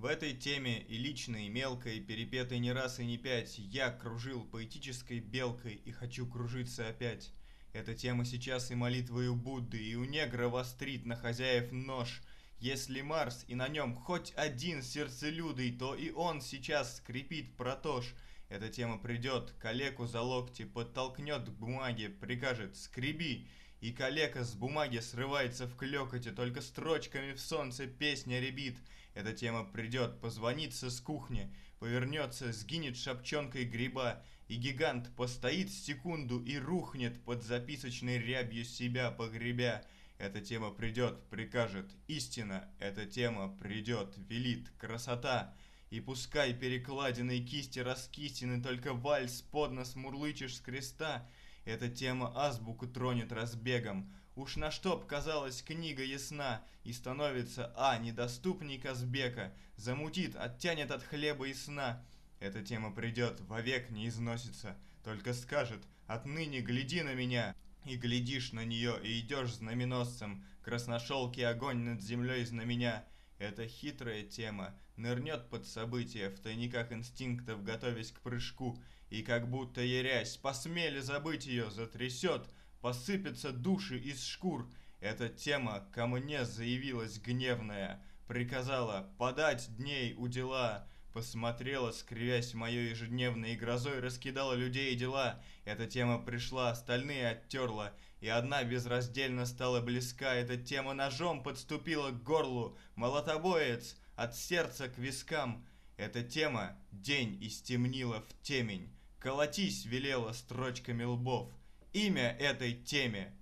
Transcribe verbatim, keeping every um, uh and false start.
В этой теме и личной, и мелкой, перепетой не раз и не пять, я кружил поэтической белкой и хочу кружиться опять. Эта тема сейчас и молитвою Будды, и у негра вострит на хозяев нож. Если Марс и на нем хоть один сердцелюдый, то и он сейчас скрипит протож. Эта тема придет, калеку за локти подтолкнет к бумаге, прикажет «скреби», и калека с бумаги срывается в клёкоте, только строчками в солнце песня рябит. Эта тема придет, позвонится с кухни, повернется, сгинет шапчонкой гриба, и гигант постоит секунду и рухнет под записочной рябью себя погребя. Эта тема придет, прикажет истина, эта тема придет, велит красота. И пускай перекладиной кисти раскистины, только вальс под нос мурлычешь с креста. Эта тема азбуку тронет разбегом. Уж на что б, казалось, книга ясна, и становится, а, недоступней Казбека, замутит, оттянет от хлеба и сна. Эта тема придет, вовек не износится, только скажет: отныне гляди на меня. И глядишь на нее, и идешь знаменосцем, красношелкий огонь над землей знаменя. Эта хитрая тема нырнет под события в тайниках инстинктов, готовясь к прыжку, и как будто ярясь, посмели забыть ее, затрясет, посыпятся души из шкур. Эта тема ко мне заявилась гневная, приказала подать дней у дела, посмотрела, скривясь моей ежедневной, и грозой раскидала людей и дела. Эта тема пришла, остальные оттерла, и одна безраздельно стала близка. Эта тема ножом подступила к горлу, молотобоец от сердца к вискам. Эта тема день истемнила в темень, колотись велела строчками лбов. Имя этой теме